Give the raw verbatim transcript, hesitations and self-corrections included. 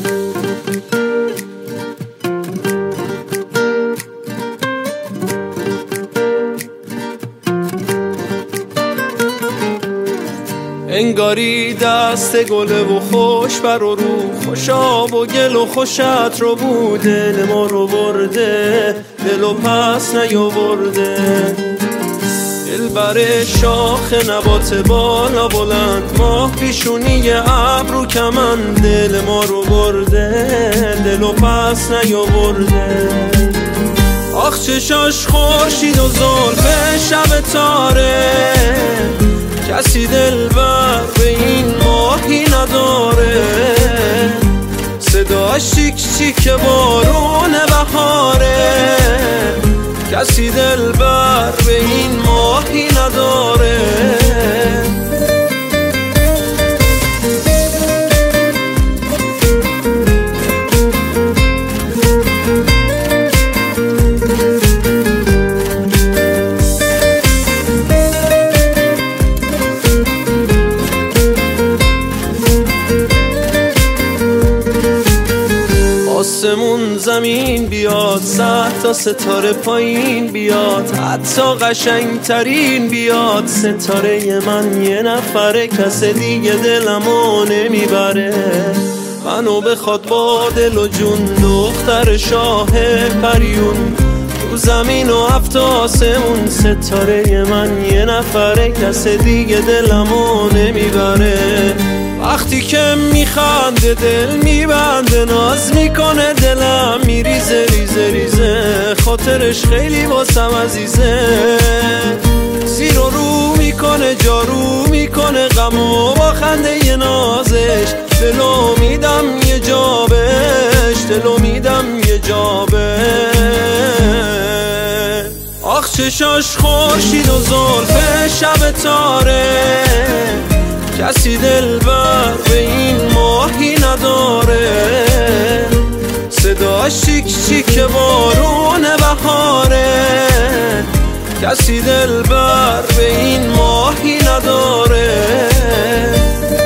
انگاری دست گله و خوش بر و رو، خوشاب و گل و خوشت رو بوده، دل ما رو برده دل و پس نیاورده. دل بر شاخ نبات بالا بلند، ماه پیشونی ابرو کمند، دل ما رو برده دل و پس نیاورده. آخ چشاش خورشید و زلف شب تاره، کسی دلبر به این ماهی نداره. صداش چیک چیک بارون بهاره، کسی دلبر به این ماهی نداره. آسمون زمین بیاد، صد تا ستاره پایین بیاد، حتی قشنگترین بیاد. ستاره من یه نفره، کس دیگه دلمو نمیبره. منو بخواد با دل و جون، دختر شاه پریون، تو زمین و هفت آسمون. ستاره من یه نفره، کس دیگه دلمو نمیبره. وقتی که میخنده دل میبنده، ناز میکنه دلم میریزه ریزه ریزه. خاطرش خیلی واسم عزیزه، زیر و رو میکنه جارو میکنه غمو با خنده ی نازش. دلو میدم یه جا بهش، دلو میدم یه جا بهش. آخ چشاش خورشید و زلف شب تاره، کسی دلبر به این ماهی نداره. صداش چیک چیک بارون بهاره، کسی دلبر به این ماهی نداره.